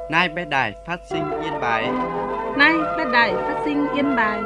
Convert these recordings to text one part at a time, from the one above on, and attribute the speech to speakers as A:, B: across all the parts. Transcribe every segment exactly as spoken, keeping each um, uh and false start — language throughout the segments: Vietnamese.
A: Nay bé đài phát sinh Yên Bái.
B: Nay bé đài phát sinh Yên Bái.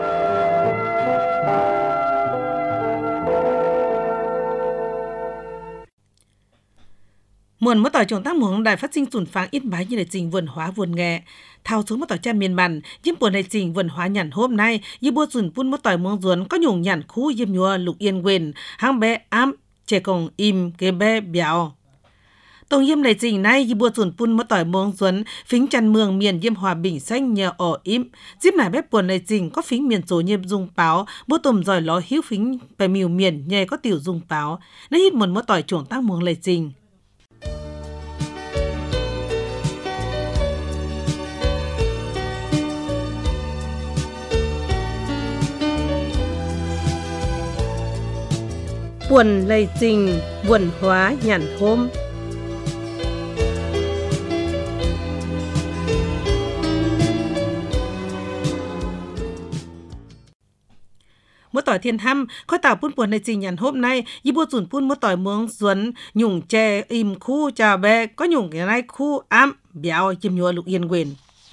B: Muộn mất tỏi trồng tác muỗng đài phát sinh sủn pháng Yên Bái như là trình vườn hóa vườn nghề thao xuống mất tỏi cha miền mặn diêm buồn này trình vườn hóa nhàn hôm nay như bua sủn phun mất tỏi muỗng ruốn có nhung nhàn khu diêm nhua lục yên quên hang bé ám trẻ còn im cái bé béo tổng yếm này trình nay như bua sủn phun mất tỏi muỗng ruốn phính chăn mường miền diêm hòa bình xanh nhờ ỏ im diêm này bé buồn này trình có phính miền số nhiêm dung báo bua tùm giỏi ló hiếu phính bè miều miền nhẹ có tiểu dung báo nay hít một mất tỏi trồng tác muỗng này trình buồn lây trình buồn hóa nhàn hôm mỗi tỏi thiên hăm khói tảo phun buồn lây trình nhàn hôm nay y bua sủn phun mỗi tỏi muống duấn nhung che im khu chào bé có nhung cái này khu ám béo chim nhua lục yên quyền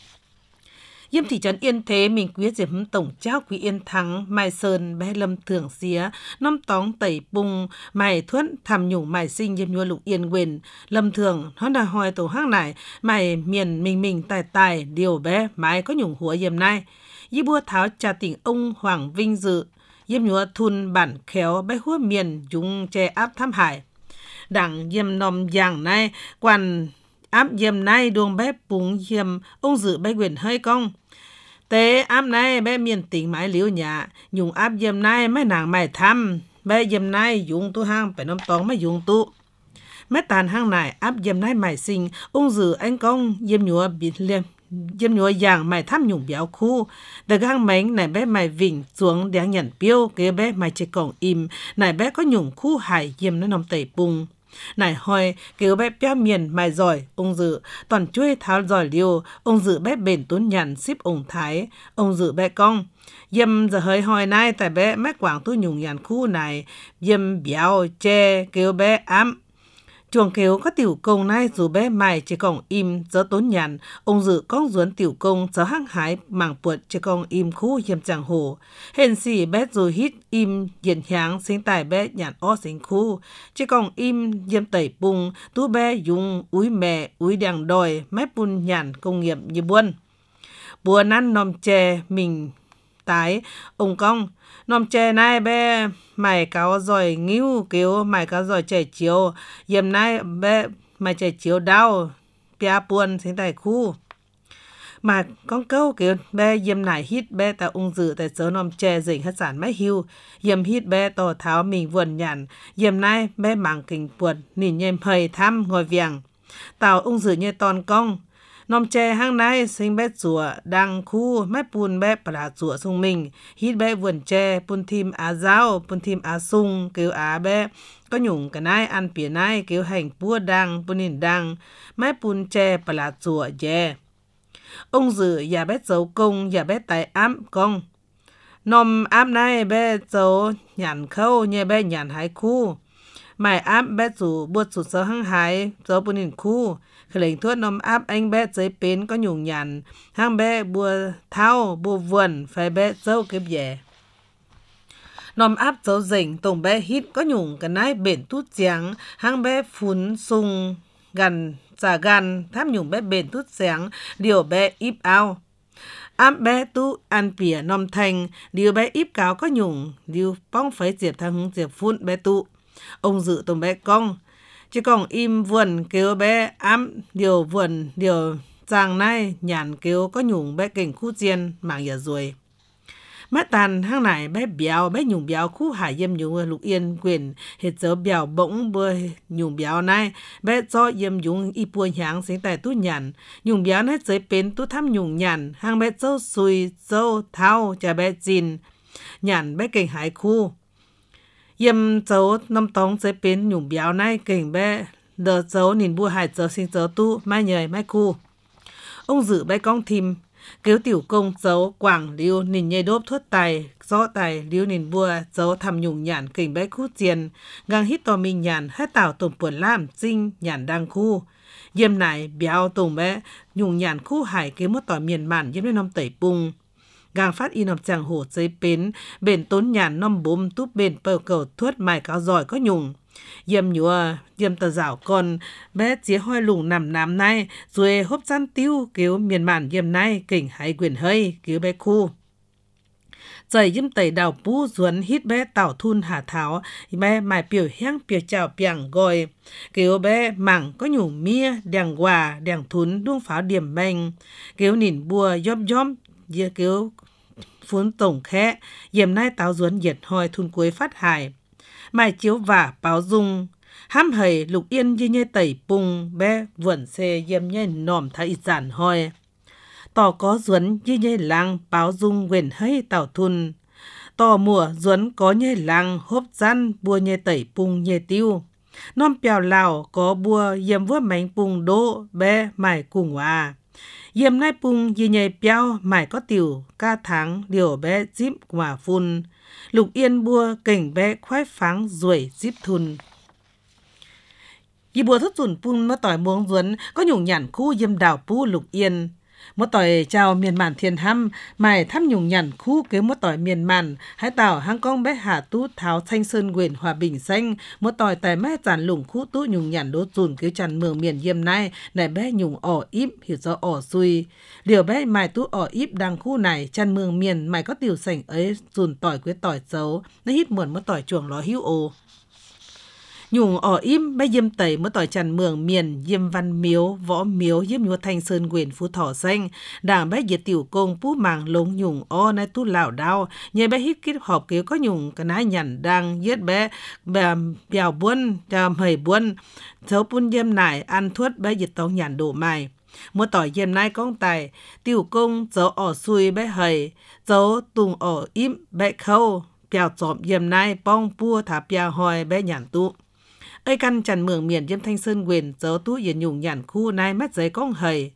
B: Yêm thị trấn Yên Thế, mình quý diệp tổng trao quý Yên Thắng, Mai Sơn, bé Lâm Thưởng Xía, Năm Tóng Tẩy Bung, Mai Thuận, Thầm Nhung Mai Sinh, Yêm Nhua Lục Yên Quyền, Lâm Thường, nó đã hỏi tổ hang này, Mai miền mình mình tài tài, điều bé, mái có nhung húa Yêm nay. Yêm bua tháo trà tỉnh ông Hoàng Vinh Dự, Yêm Nhua Thun Bản Khéo, bé húa miền, chúng che áp tham hải. Đảng Yêm nòm giảng này, quan áp Yêm nay đuông bé búng Yêm, ông Dự bé quyền hơi công. Tế áp này bé miền tỉnh mãi liễu nhà, dùng áp Yêm nay mấy nàng mày thăm, bé Yêm nay dùng tu hang phải nông tóng mấy dùng tu. Mấy tàn hang này áp Yêm nay mày sinh, ông Dự anh công Yêm Nhua bị liêm. Yêm Nhua giảng mày thăm nhung béo khu, đợt hang mánh này bé mày vỉnh xuống đáng nhận piêu, kế bé mày chỉ còn im, này bé có nhung khu hải Yêm nó nằm tẩy bùng. Này hỏi, kêu bé béo miền mày giỏi, ông Dự, toàn chuối tháo giỏi liêu, ông Dự bé bền tốn nhằn ship ông Thái, ông Dự bé cong. Yêm giờ hơi hỏi này, tại bé mét quảng tu nhung nhằn khu này, Yêm béo, che, kêu bé ám. Chuồng kêu có tiểu công này dù bé mày chỉ còn im gió tốn nhàn, ông Dự con duốn tiểu công gió hăng hái mảng puột chỉ còn im khu Yêm chẳng hồ. Hên xì bé dù hít im diện háng sinh tài bé nhàn ó sinh khu, chỉ còn im Yêm tẩy bùng, tú bé dùng úi mẹ, úi đằng đòi, mép bùn nhàn công nghiệp như buôn. Buôn ăn nòm chè mình tái, ông công. Nòm chè này bé mày cáo giỏi nghiêu kêu mày cáo giỏi chè chiếu Yêm này bé mày chè chiếu đau pia buồn sinh tài khu mà con câu kêu bé Yêm này hít bé ta ung dự tại số nòm chè dình hết sản mấy hiu Yêm hít bé tổ tháo mình vườn nhàn Yêm này bé mảng kinh buồn nhìn nhêm hơi thăm ngồi viàng tao ung dự như toàn công nòm chè hang này sinh bé rùa đang khu mép bùn bé bà rùa sung mình hít bé vườn chè bùn thìm á giáo bùn thìm á sung kêu á bé có nhung cái này ăn pía này kêu hành bua đang bùn nhìn đang mép bùn chè bà rùa dè ông Dự nhà bé dấu công nhà bé tài ám công nòm ám này bé dấu nhàn khâu như bé nhàn hái khu mày ám bé rủ buốt sụt sơ hăng hái dấu bùn nhìn khu khởi lệnh thuốc nôm áp anh bé giấy pến có nhung nhàn hang bé bùa thao bùa vườn phải bé dâu kếp dẻ nôm áp dấu dình tổng bé hít có nhung cái nái bền tút giáng hang bé phun sung gần giả gần tháp nhung bé bền tút giáng điều bé íp ao áp bé tú ăn pỉa nôm thành điều bé íp cáo có nhung điều bóng phải diệp thang hứng diệp phun bé tụ ông Dự tổng bé cong chỉ còn im vườn kêu bé ám điều vườn điều giang này nhàn kêu có nhung bé kình khu chiên mảng nhà ruồi mắt tàn hang này bé béo bé nhung béo khu hải Yêm nhung lục yên quyền hết dấu béo bỗng bơi nhung béo này bé cho Yêm nhung y buồn háng sinh tài tú nhàn nhung béo này dưới bến tú thăm nhung nhàn hang bé dâu xùi dâu thao cha bé chín nhàn bé kình hải khu Yêm dấu năm tóng dưới bến nhung béo này kình bé đờ dấu nhìn bua hải dấu sinh dấu tu mai nhời mai khu ông Dự bé con thìm kêu tiểu công dấu quảng liêu nhìn nhây đốp thuất tài gió tài liêu nhìn bua dấu thầm nhung nhàn kình bé khu tiền gang hít to mình nhàn hết tảo tổng buồn làm dinh nhàn đang khu Yếm này béo tùng bé nhung nhàn khu hải kế mất tỏi miền màn yếm lên nông tẩy bung. Gang phát in nông chàng hồ giấy bến, bền tốn nhàn nông bốm túp bền bờ cầu thuất mài cáo giỏi có nhung. Yếm nhúa, yếm tờ rào con, bé chía hoi lùng nằm nám nay, rồi hốp chăn tiêu cứu miền màn yếm nay, kỉnh hay quyền hơi, cứu bé khu. Trời yếm tẩy đào bú duẩn hít bé tảo thun hà tháo, bé mài biểu hang biểu chào biang gọi. Kiểu bé mảng có nhủ mía, đèng hòa, đèng thún đuông pháo điểm bành. Kiểu nỉn bùa dóp dóp, dìa kiểu phún tổng khẽ, yếm nay táo duẩn diệt hoi thun cuối phát hải. Mài chiếu vả báo dung, hám hầy lục yên như nhê tẩy bung, bé vườn xe yếm nhê nòm thái ít giản hoi. Tỏ có duẩn như nhê lăng báo dung quyền hơi tảo thun. Tỏ mùa duẩn có nhê lăng hốp răn bùa nhê tẩy bung nhê tiêu. Nòm bèo lào có bùa yếm vua mánh bung đô bé mải cùng hòa. Yếm nai bung như nhê bèo mải có tiểu ca tháng điều bé díp hòa phun. Lục yên bùa cảnh bé khoái pháng ruồi díp thun. Yi bùa thất dùn pun mất tỏi muông duẩn có nhung nhản khu yếm đào pu lục yên. Mất tỏi chào miền màn thiên hăm, mài thăm nhung nhằn khu kế mất tỏi miền màn, hãy tạo hang công bé hạ tú tháo thanh sơn quyền hòa bình xanh, mất tỏi tài mẹ giản lủng khu tú nhung nhằn đốt dùn kế tràn mường miền yêm nay, này bé nhung ỏ íp hiểu do ỏ xuôi. Điều bé mài tú ỏ íp đằng khu này, tràn mường miền mài có tiểu sảnh ấy dùn tỏi quế tỏi xấu, nó hít muộn mất tỏi chuồng ló hữu ô. Nhung ở im bé yếm tẩy mới tỏi tràn mường miền yếm văn miếu võ miếu yếm nhua thanh sơn quyền phú thọ xanh đảng bé diệt tiểu công phú màng lống nhung o nay tu lão đau nhờ bé hít kết họp kéo có nhung cái nái nhằn đang giết bé bé bèo buôn cho hầy buôn xấu pun yếm nải ăn thuất bé diệt tông nhàn đổ mài mua tỏi yếm nai công tài tiểu công dấu ở xuôi bé hầy dấu tùng ở im bé khâu bèo chọm yếm nai bong pua thả bèo hoi bé nhàn tụ ơi căn tràn mường miền yếm thanh sơn quyền dấu tú yên nhung nhàn khu nai mắt giấy công hầy.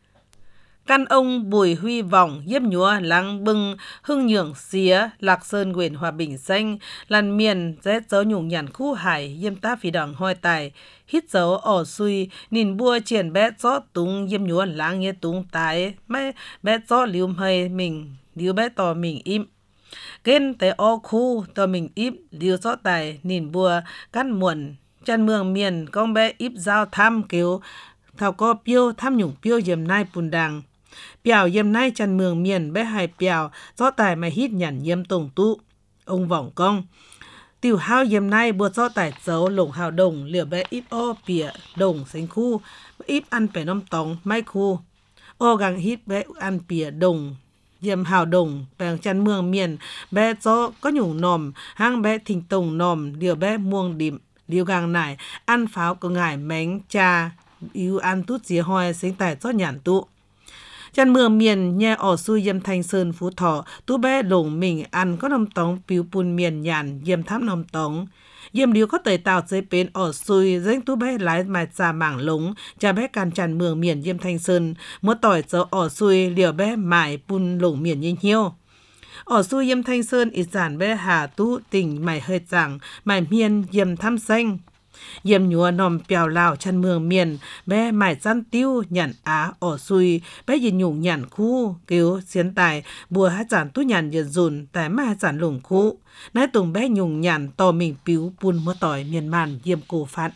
B: Căn ông Bùi Huy Vọng yếm nhúa lăng bưng hưng nhượng xía lạc sơn quyền hòa bình xanh làn miền rét dấu nhung nhàn khu hải yếm ta phí đằng hoi tài hít dấu ở xuôi nhìn bua triển bé gió tung yếm nhúa lăng nghe tung tái mấy bé gió lium hơi mình liu bé tò mình im. Kên tế o khu tò mình im liu gió tài nhìn bua căn muộn chân mường miền con bé íp giao thăm kiểu thảo có piêu thăm nhung piêu yếm nai bùn đằng piao yếm nai chân mường miền bé hai piao gió tài mà hít nhằn yếm tổng tụ ông vọng công tiểu hao yếm nai bùa gió tài dấu lồng hào đồng liều bé íp o pìa đồng xanh khu íp ăn bẻ nông tòng mai khu o gang hít bé ăn pìa đồng yếm hào đồng bèng chân mường miền bé gió có nhung nòm hang bé thình tùng nòm liều bé muông đìm điều gang này ăn pháo có ngải mánh cha yêu ăn tút dĩa hoi sinh tài cho nhàn tụ chân mưa miền nhẹ ở xuôi yêm thanh sơn phú thọ tú bé lồng mình ăn có nông tống piu pun miền nhàn yêm thám nông tống yêm điều có tẩy tàu dưới bến ở xuôi danh tú bé lái mài trà mảng lống cha bé can tràn mường miền yêm thanh sơn mua tỏi dấu ở xuôi liều bé mải pun lồng miền như nhiêu ở xuôi yêm thanh sơn ít giản bé hà tú tỉnh mày hơi chẳng mày miền yêm thăm xanh yêm nhúa nòm bèo lào chân mường miền bé mải gian tiêu nhàn á ở xuôi bé nhìn nhung nhàn khu cứu xiến tài bùa hát giản tú nhàn dần dùn tại mà hát giản lủng khu nái tùng bé nhung nhàn tò mình piu pun mua tỏi miền màn yêm cổ phạt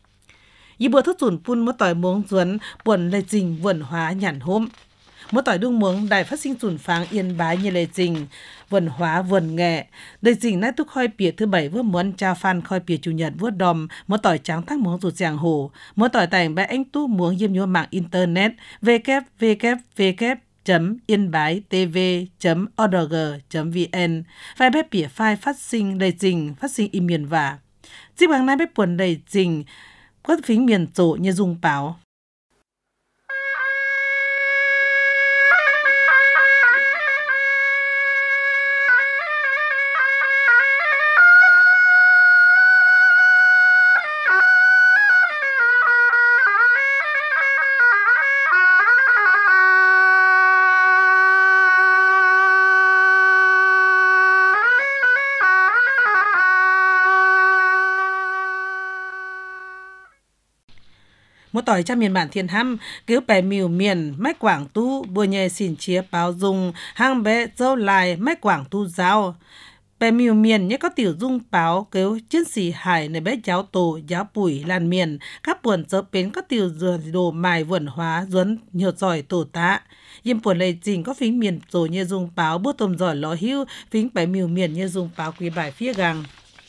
B: y bùa thất dùn pun mua tỏi muống duẩn buồn lệ trình vườn hóa nhàn hôm mỗi tỏi đung muống đài phát sinh dùn pháng yên bái như lệ trình vườn hóa vườn nghệ lệ trình nát túc khoi pìa thứ bảy vua muốn trao phan khoi pìa chủ nhật vua đòm mỗi tỏi trắng thác muống rụt giang hồ mỗi tỏi tành bé anh tu muống yêm nhua mạng internet www chấm yên bái tv chấm org chấm vn phải bé pìa file phát sinh lệ trình phát sinh im miền và chiếc bằng này bé buồn lệ trình có phím miền tổ như dùng báo một tỏi trong miền bản thiên hăm cứu bè miều miền mách quảng tu bùa nhẹ xỉn chia báo dùng hang bé dâu lại mách quảng tu giáo bè miều miền nhé có tiểu dung báo cứu chiến sĩ hải này bé giáo tổ giáo bùi lan miền các buồn dỡ bến có tiểu dừa đồ mài vườn hóa duấn nhiều giỏi tổ tá yếm buồn lệ trình có phím miền rồi như dung báo bút tôm giỏi ló hưu phím bè miều miền như dung báo quý bài phía gàng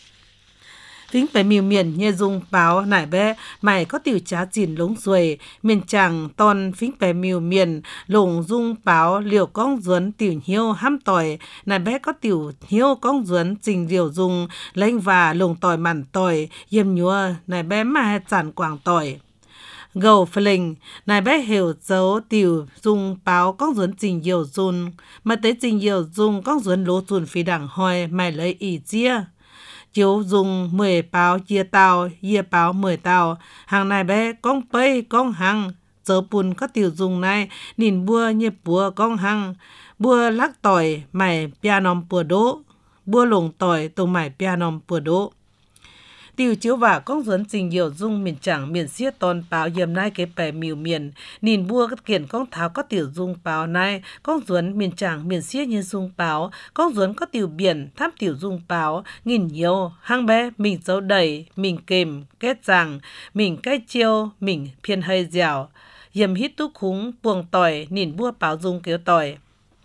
B: phím bè miều miền như dung báo nải bé mày có tiểu trá chìn lống ruồi miền chẳng ton phím bè miều miền lồng dung báo liều con duấn tiểu hiếu hăm tỏi nải bé có tiểu hiếu con duấn trình liều dung lênh và lồng tỏi mặn tỏi yếm nhúa nải bé mà chản quảng tỏi gầu phình nài bé hiểu dấu tiểu dùng báo con duấn trình nhiều dùng mà tới trình nhiều dùng con duấn lố dùn phi đẳng hoi mày lấy ý chia chiếu dùng mười báo chia tàu chia báo mười tàu hàng này bé con pây con hằng dấu bùn có tiểu dùng này nhìn bua như bùa con hằng bua lắc tỏi mày pianom bùa đỗ bua lồng tỏi tông mày pianom bùa đỗ tiểu chiếu và con duấn trình nhiều dung miền chẳng miền xiết tôn báo yếm nai cái bè miều miền nhìn bua các kiện con tháo có tiểu dung báo này con duấn miền chẳng miền xiết như dung báo con duấn có tiểu biển tháp tiểu dung báo nghìn nhiều hang bé mình dấu đầy mình kềm kết rằng mình cái chiêu mình phiền hơi dẻo yếm hít túc khúng buông tỏi nhìn bua báo dung kéo tỏi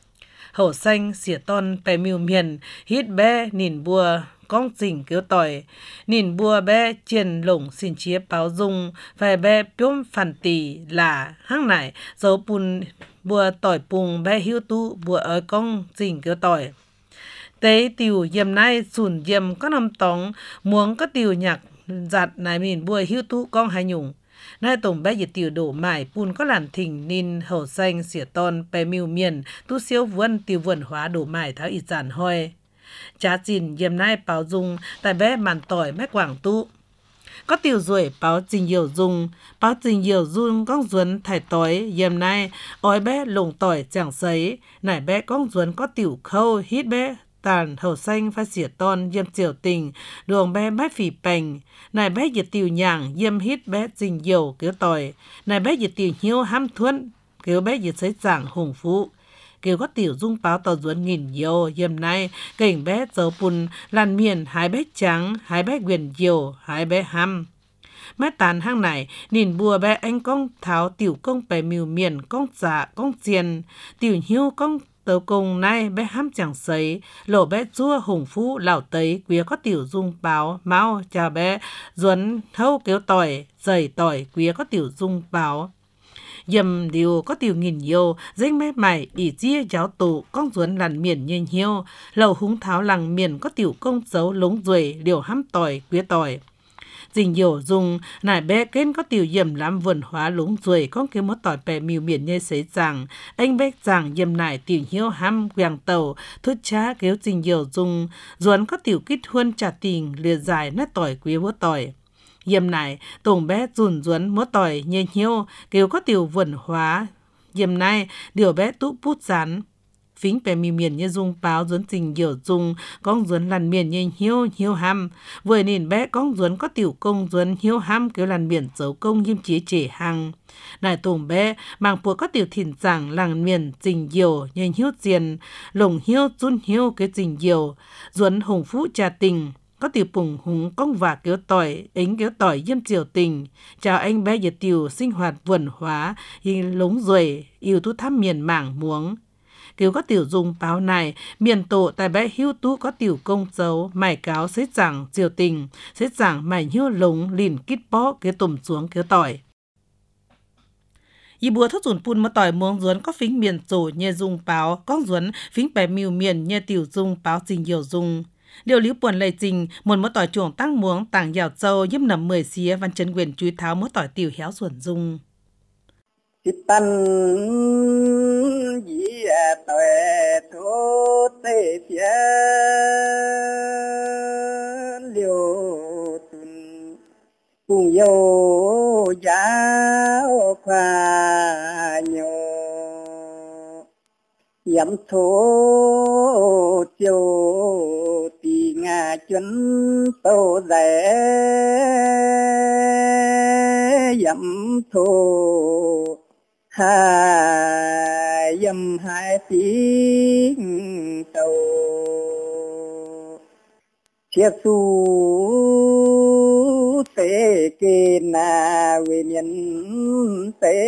B: hổ xanh xỉa tôn bè miều miền hít bé nhìn bua con dình kéo tỏi nhìn bùa bé chiền lủng xin chia báo dung phải bé piôm phản tỷ là hang này dấu bùn bùa tỏi bùng bé hiu tu bùa ở con dình kéo tỏi tế tiểu yếm nay sùn yếm có nằm tóng muốn có tiểu nhạc giặt này mình bùa hiu tu con hai nhung nay tổng bé dịch tiểu đổ mải bùn có làn thỉnh nín hậu xanh xỉa ton bé miêu miền tu siêu vườn tiểu vườn hóa đổ mải tháo ít giản hoi chá chìn yếm nai báo dung tại bé màn tỏi mách quảng tu có tiểu ruồi báo trình nhiều dung báo trình nhiều dung con duấn thải tối yếm nai ói bé lồng tỏi chẳng sấy nải bé con duấn có tiểu khâu hít bé tàn hậu xanh pha xỉa ton yếm chiều tình đường bé mách phỉ bành nải bé dịch tiểu nhàng yếm hít bé trình nhiều kéo tỏi nải bé dịch tiểu hiếu hăm thuẫn kéo bé dịch sấy chẳng hùng phú kêu có tiểu dung báo tàu duẩn nghìn nhiều yếm nay cảnh bé dấu bùn làn miền hai bé trắng hai bé quyền nhiều hai bé hăm mét tàn hang này nhìn bùa bé anh con tháo tiểu công bè miều miền con dạ con chiền tiểu hiếu con tàu công nay bé hăm chẳng sấy lộ bé chua hùng phú lão tấy quý có tiểu dung báo máu chào bé duẩn thâu kéo tỏi dày tỏi quý có tiểu dung báo yếm điều có tiểu nghìn nhiều danh mép mày ỉ chia giáo tổ con duấn làn miền nhanh hiêu lầu húng tháo làng miền có tiểu công dấu lống ruồi liều hăm tỏi quý tỏi dình nhiều dùng nải bé kén có tiểu yếm làm vườn hóa lống ruồi con cái mốt tỏi bè miều miền như sấy rằng anh bé rằng yếm nải tiểu hiếu hăm quàng tàu thút chá kéo dình nhiều dùng duấn có tiểu kít huân trả tình lìa dài nát tỏi quý vô tỏi yếm này tổng bé dùn duấn múa tỏi nhẹ nhiêu kêu có tiểu vườn hóa yếm này điều bé tụ bút rán phính bè mì miền như dung báo duấn trình nhiều dung con duấn làn miền như hiếu hiếu ham vừa nhìn bé con duấn có tiểu công duấn hiếu ham kêu làn miền dấu công yếm chế trẻ hằng này tổng bé mang buộc có tiểu thìn giảng làng miền trình nhiều như hiếu tiền lồng hiếu dun hiếu cái trình nhiều duấn hùng phú trà tình có tiểu bùng húng công và kéo tỏi ính kéo tỏi yếm triều tình chào anh bé nhiệt tiểu sinh hoạt vườn hóa hình lống ruồi yêu tú thăm miền mảng muống kéo có tiểu dùng báo này miền tổ tại bé hiu tú có tiểu công dấu mày cáo xế chẳng triều tình xế chẳng mày hiu lống lìn kít bó kéo tùm xuống kéo tỏi y bùa thất dùn pun mà tỏi muống duấn có phính miền tổ nhẹ dùng báo con duấn phính bè miêu miền nhẹ tiểu dùng báo trình nhiều dùng điều lý buồn lệ trình một mớ tỏi chuồng tăng muống tảng dẻo châu giúp nầm mười xía văn chân quyền truy tháo mớ tỏi tiểu héo xuẩn dung
C: tan dĩ tỏi thô tê phía liều tuần cùng yêu giáo khoa nhô yếm thô tiêu tì ngà chân tô rẻ dặm thô hai dâm hai tiếng tàu chia su tế kê na về miền tế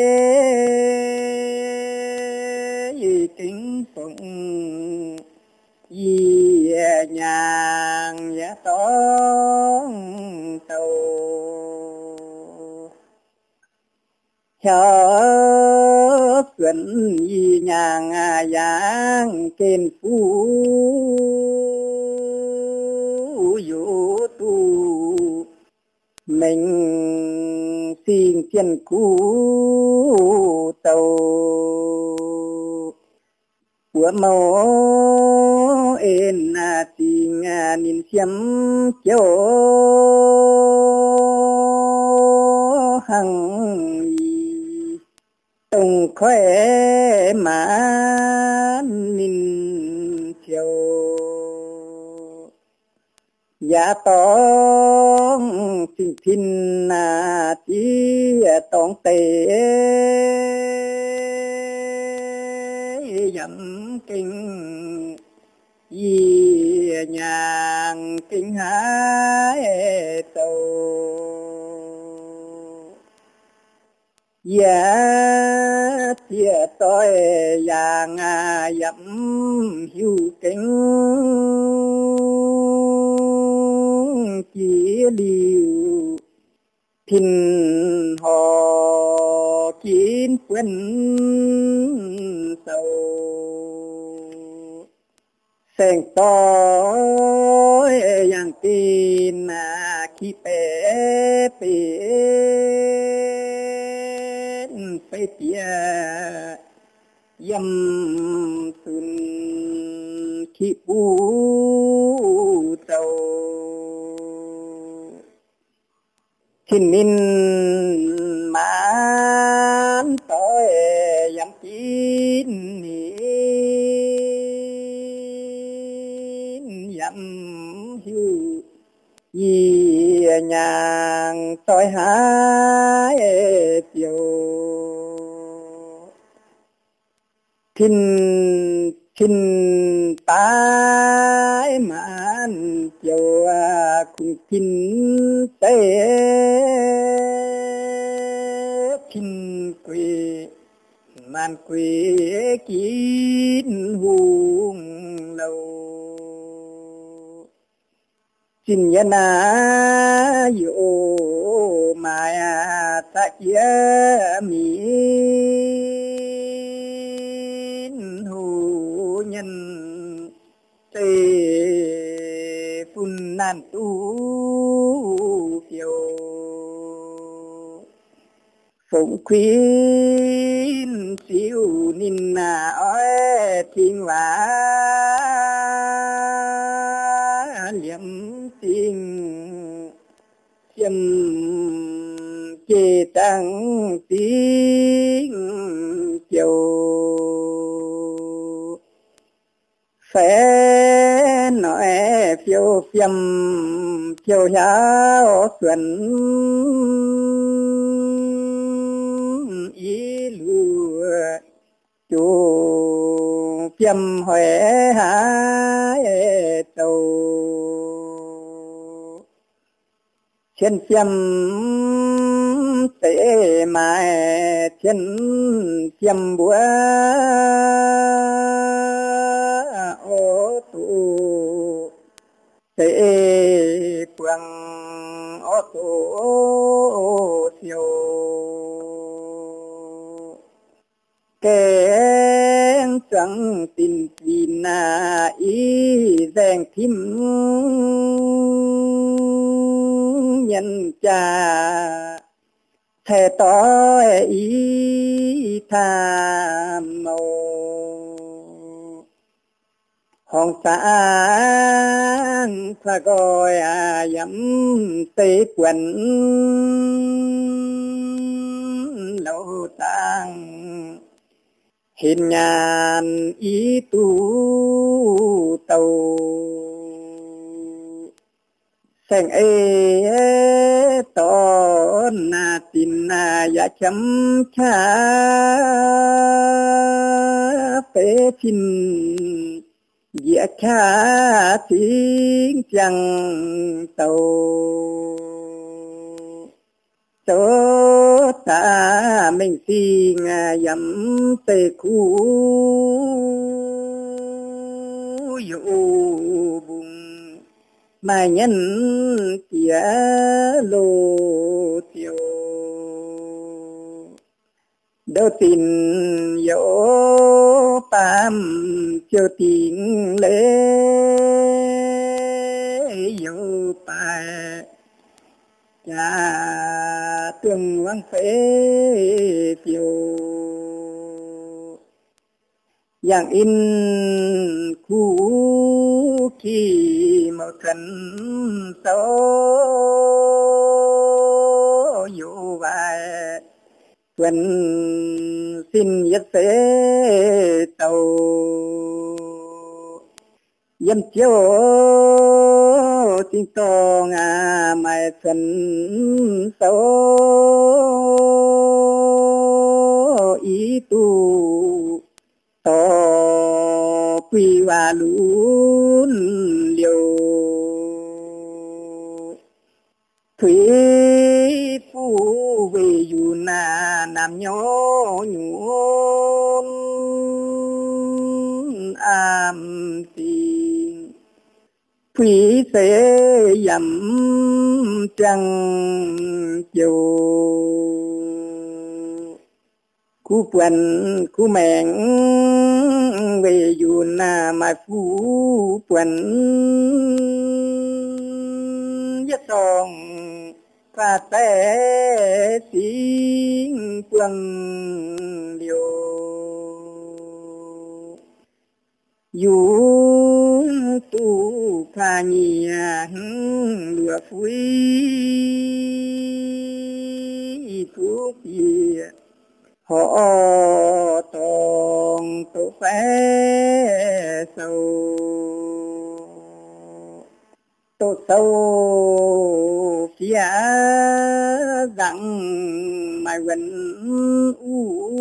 C: kính phụng yi nhàng giá tón tàu cho xuân yi nhàng giang kên phú vũ tu mình xin thiên cú tàu của mẫu en na tình nín xiêm chiếu hằng tông khỏe mà nín chiếu giá tông xin thiên na tí tông tê dặm kinh yi nhàng kinh hái tàu giá thịa tôi vàng dặm hiu kinh chỉ liu thìn họ kín quên sầu sen tối yang tin na khi pe pe pe tia yam tun khi u tàu thiên minh mãn tối yang kín yi nhàng tôi hái chiều thìn thìn tái mãn chiều cùng thìn tế thìn quê màn quê kín hùng lâu xin nhân na yo maya ta kia mi hu nhân tê phun nan tu phiêu phụng khuyên siêu nín na oi thiên hóa liệm tình xiêm chê tăng tiếng chiều phé nói phiêu phiêm phiêu giáo xuân ý lùa chú phiêm huệ hái tàu thiên phiêm tế mai thiên phiêm búa ô tu tế quăng ô tu siêu kén trắng tin tin na ý giang thím nhân cha thề tỏ ý tham màu hồng sáng pha gọi à dẫm tê quần lâu tang hình nhàn ý tu tàu sen ê tỏ na tin na ya chấm cha phê phin ya cha tiếng chẳng tàu cho ta mình xin dầm tê khu dụ bùng mà nhân tía lô tiêu đâu tin dỗ tam cho tiếng lễ dỗ bài cha tương vắng phế phiêu dạng in khu kỳ màu thân sâu dụ bài tuần xin nhất phế tàu dân chiếu tiếng to ngà mai thân sâu ý tu to quy hòa lún liều thủy phu về dù na nam nhỏ nhún am tình thủy sẽ dầm trăng chiều khu quần khu mẹn về dù na mà phú quần nhất son và té tiếng quần điều dù tu pha nhia lửa phui phú kia họ tòng tổ phé sâu tổ sâu phía rằng mai vẫn u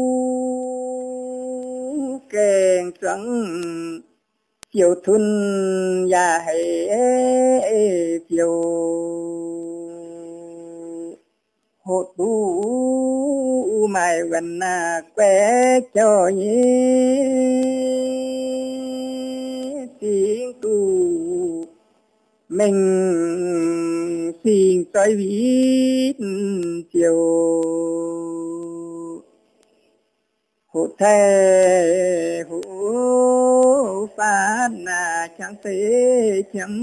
C: kèn trắng chiều thun ya hệ chiều hộ tu mai vẫn quét cho nhé tiếng tu mình xin trói vít chiều hộ thề hộ phát là chẳng thể chấm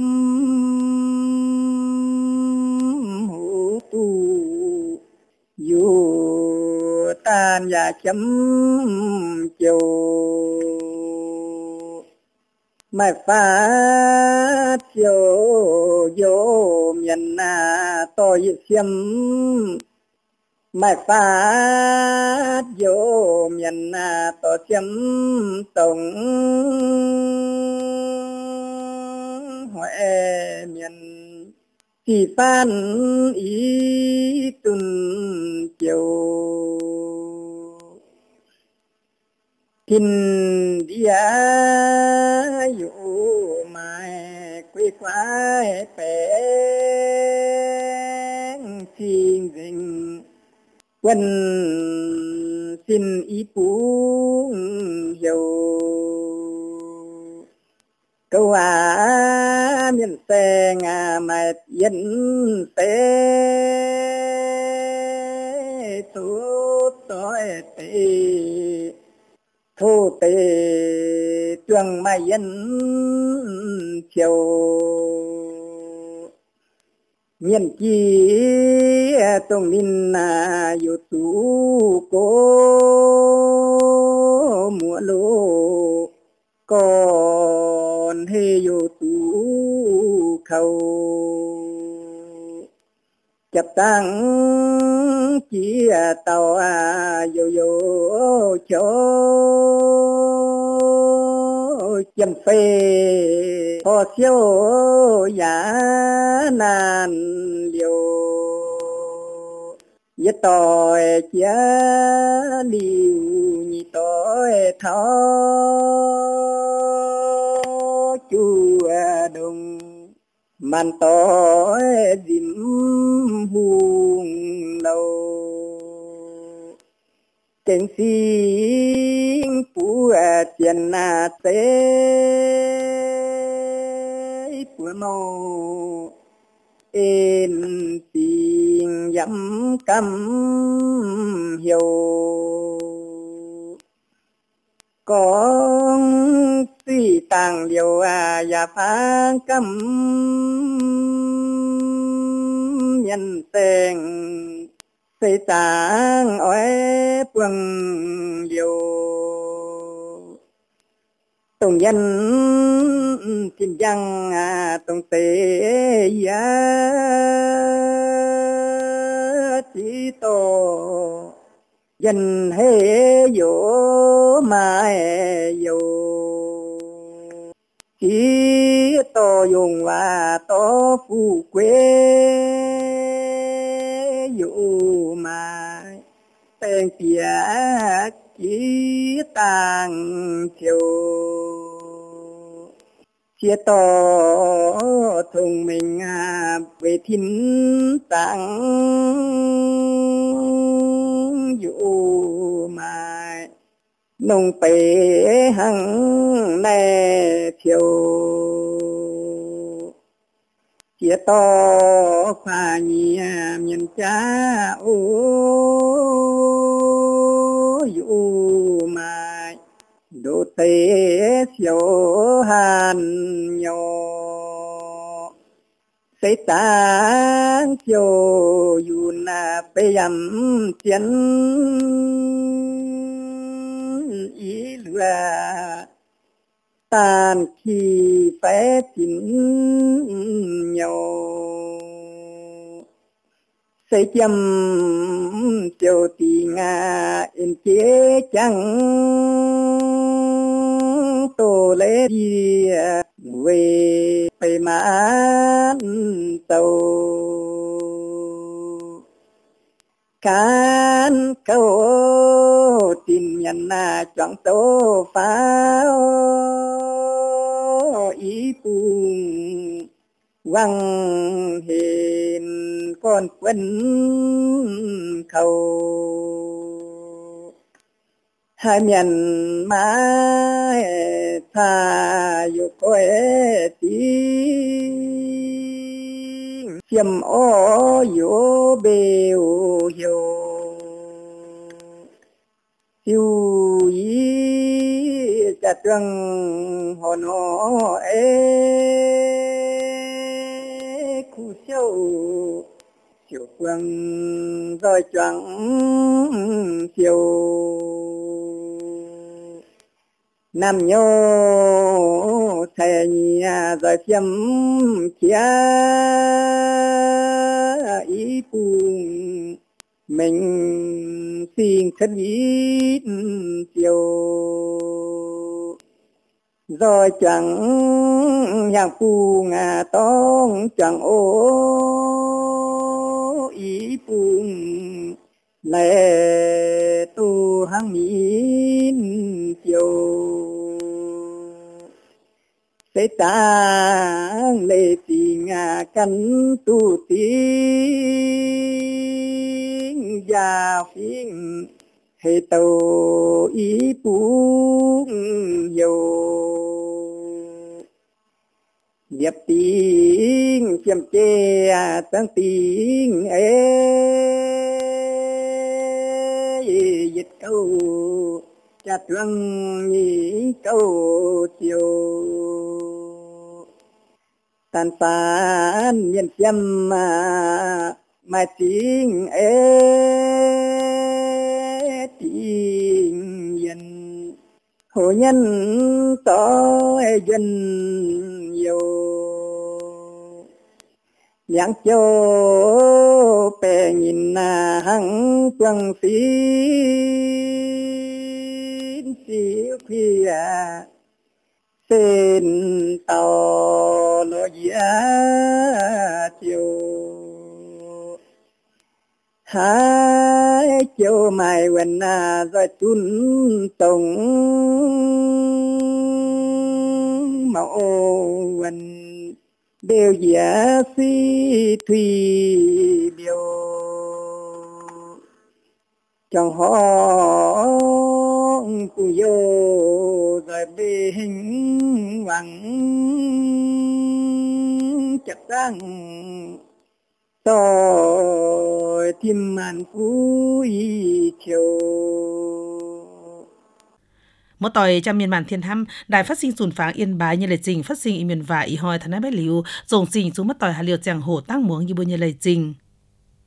C: hộ tu dù tan và chấm chiều mai phát chiều vô miền na tôi xiêm mai phát vô miền na tôi xiêm tổng huệ miền thì phan ý tuần chiều kinh dia dụ mai quy khoái phé xin dình quân xin ý phú dầu câu á miền xe ngà mai dân xe tốt tối tê thu tê trường mai dân chiều miền chi tông ninh na yu tu cô mùa lô còn hê yu tu khâu chập tăng chỉ tàu à yo yo cho chầm phê ho siêu giá nan liều yết tỏi chia liu nhị tỏi thó chùa đồng màn tỏi dìm hùng lâu cảnh sinh phú tiền na tế phú mô ên tình dẫm căm hiểu con suy tàng điều à và phá căm nhân tình xây tàng ói quần điều tổng nhân kim giang à tổng tế giá chỉ tổ dân hê dỗ mai dỗ chỉ tổ dùng và tổ phụ quê dỗ mai tên tía chỉ tàng chiều chia to thông minh về thiên tạng dụ mà nông bể hằng nè chiều chia to khoa nhì miền cha ô dụ mà đô tế siêu hàn nhỏ xây táng siêu yun na bê yam tiền ý lừa tàn khi phép chính nhau xây châm siêu tì ngà in chế chẳng tô lê đi về phải mãn tàu cán câu tin nhận na chọn tô pháo ý bùng quăng hiền con quân khẩu hai miền mãi tha yêu coi tiếng chiêm ô yêu bèo hiểu siêu ý chặt răng hòn họ ê khu siêu siêu quăng rồi choáng siêu nam nhô thầy nhà rồi phiếm chia ý bùng mình xin thân ít chiều rồi chẳng hàng phu ngà tông chẳng ô ý bùng lệ tu hăng mín chiều sẽ tang lệ tình căn tu tiếng gia phiên hệ tàu ý bún dầu điệp tiếng chiêm chê tăng tiếng ê dịch câu chặt răng nhị câu chiều tàn phán nhân châm mà mà tiếng ê tiếng dân hồ nhân tỏ dân nhiều nhãn châu bè nhìn hăng quăng xin xíu khuya tên tàu lo giá chiều ha chiều maiวันนาrồi chun tổng mạoวันđều giả si thủy điều trong họ cũng vô rồi bị hình vắng chặt răng tôi tìm màn vui chiều
B: một tỏi trong miền bản thiên thăm đài phát sinh sùn pháng yên bái như lời trình phát sinh y miền và y hoi thằng bé liu dòng trình xuống mất tỏi hà liều chẳng hổ tăng muống như bôi như lời trình